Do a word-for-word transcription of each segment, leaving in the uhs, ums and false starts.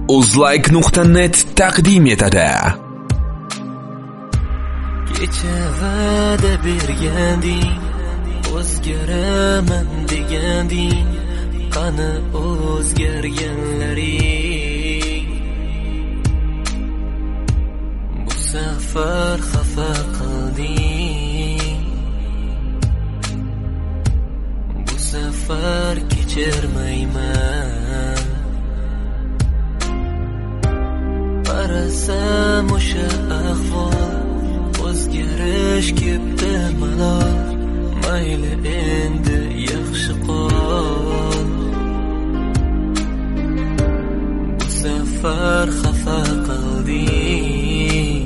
uzlike nuqta net taqdim etadi. Kecha va'da berganding, o'zgaraman deganding, qani o'zgarganlaring? Bu safar xafa qilding, bu safar kechirmayman. Qarasam o'sha ahvol, o'zgarish kepti malol. Mayli endi yaxshi qol. Bu safar xafa qilding,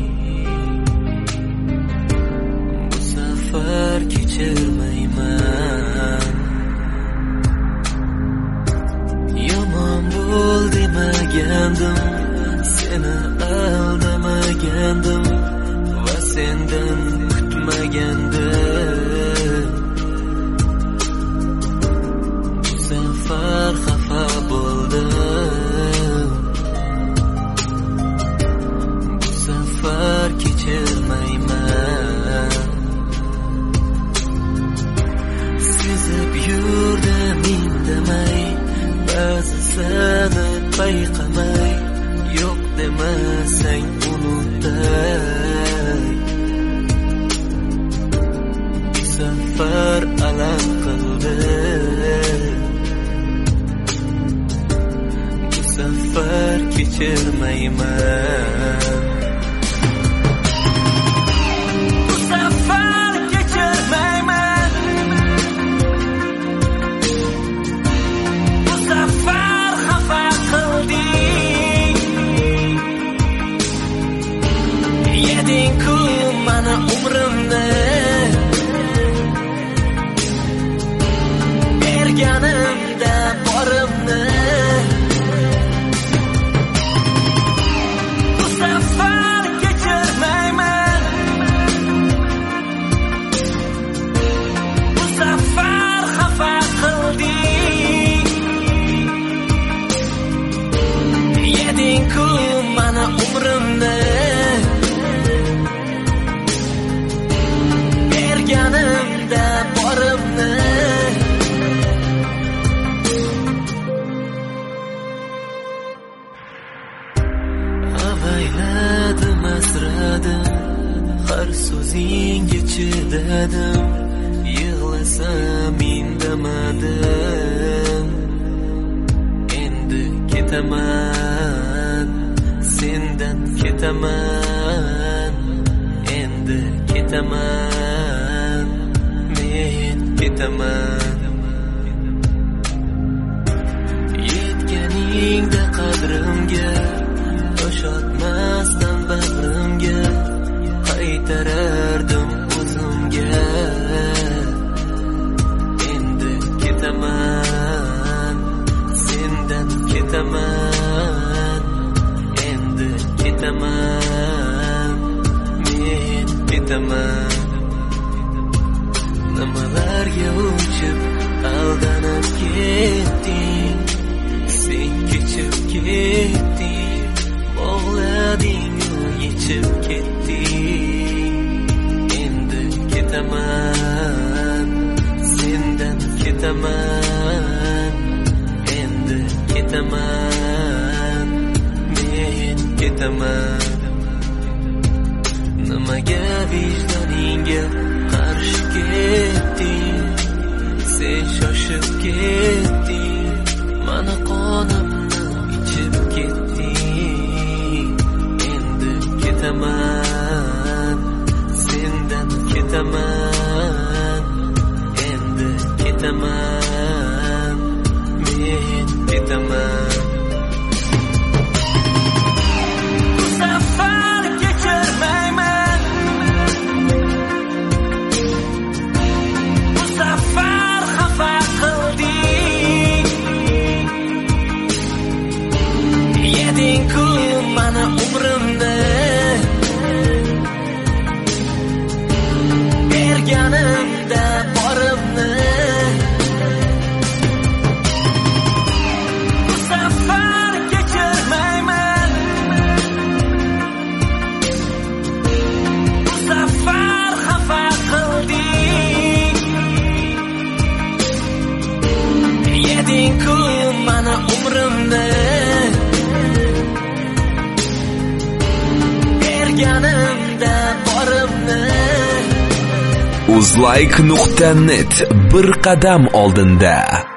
bu safar kechirmayman. Yomon bo'l demagandim, seni aldamagandim va sendan kutmagandim. Bu safar xafa bo'ldim, bu safar kechirmayman. Sezib yurdim indamay, ba'zisini payqamay, yo'q demasang unutay. Bu safar alam qildim, bu safar kechirmayman. Bu safar kechirmayman. Bu safar xafa qilding, yeding-ku mani umrimni, berganimda borimni. Bu safar kechirmayman, bu safar xafa qilding, yeding-ku mani umrimni, berganimda borimni. Avayladim, asradim, har so'zingga chidadim, yig'lasam indamadim. Endi ketaman, sendan ketaman, endi ketaman, men ketaman. Yetganingda qadrimga, tosh otmasdan bag'rimga, qaytarardim o'zimga. Endi ketaman, sendan ketaman, endi ketaman, men ketaman. Nimalarga uchib aldanib ketding, sen kechib ketding, bog'lading, yechib ketding. Endi ketaman, sendan ketaman, endi ketaman, men ketaman. Nimaga vijdoningga qarshi ketding, sen shoshib ketding, mani qonimni ichib ketding. Endi ketaman, sendan ketaman, endi ketaman, men ketaman. Bu safar kechirmayman, bu safar xafa qilding, uzlike nuqta net bir qadam oldinda.